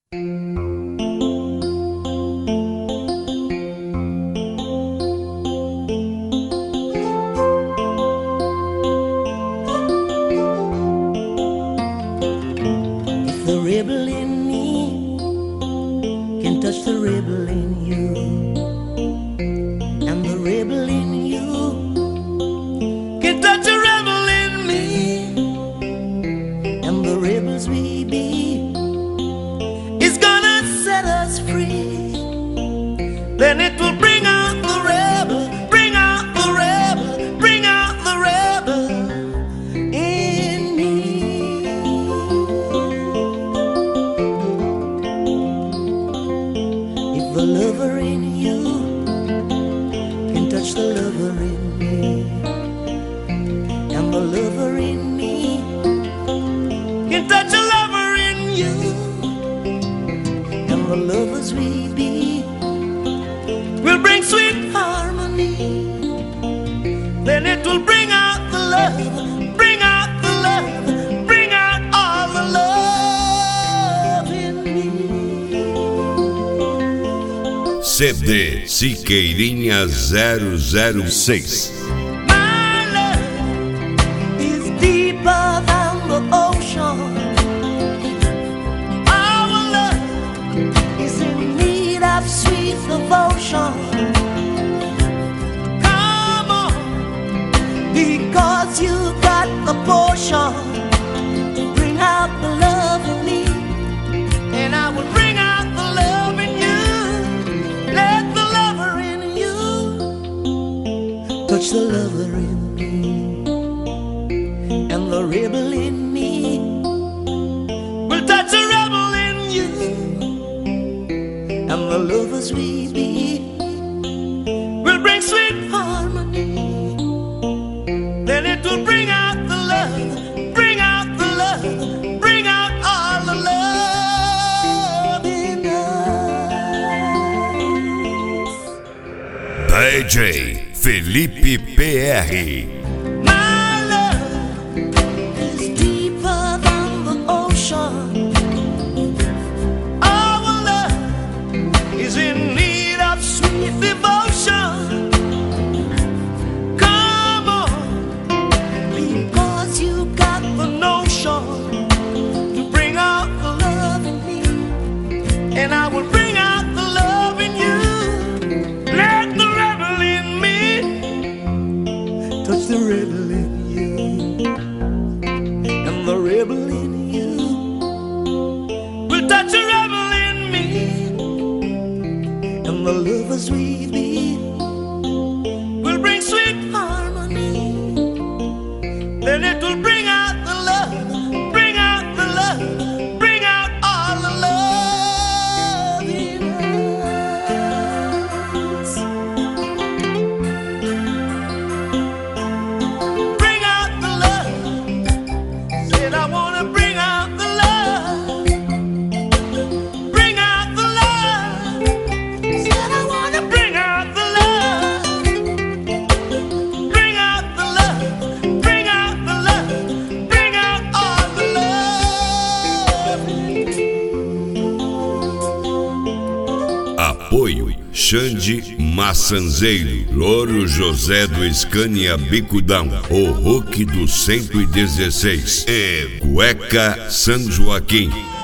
The rebel in me can touch the rebel in you, and the rebel in you can touch the rebel in me, and the rebels we be is gonna set us free. Then it will bring out the rebel, bring out the rebel, bring out the rebel in me. The lover in you can touch the lover in me, and the lover in me can touch a lover in you, and the lovers we be will bring sweet harmony. Then it will bring out the love, bring out the love, bring out all the love in me. CD Siqueirinha 006. My love is deeper than the ocean. Our love is in need of sweet devotion. Come on, because you got the potion to bring out the love in me, and I will bring out the love in you. Let the lover in you touch the lover in me, and the rebel in me will touch the rebel in you, and the lovers we be will bring sweet harmony. Then it will bring out the love, bring out the love, bring out all the love in us. DJ Felipe PR. My love is deeper than the ocean. Our love is in need of sweet devotion. Come on, because you got the notion to bring out the love in me, and I will bring out the love in you. Let the rebel in me touch the rebel in you, and the rebel in you will touch the rebel in me, and the lovers we be will bring sweet harmony. Then it will bring out the love, bring out the love, bring out all the love in us. Bring out the love. Said I wanna bring out the love. Bring out the love. Said I wanna bring out the love. Bring out the love. Bring out the love. Bring out all the love. Apoio Xande Massanzeiro, Louro José do Scania Bicudão, o Hulk do 116 e Cueca São Joaquim.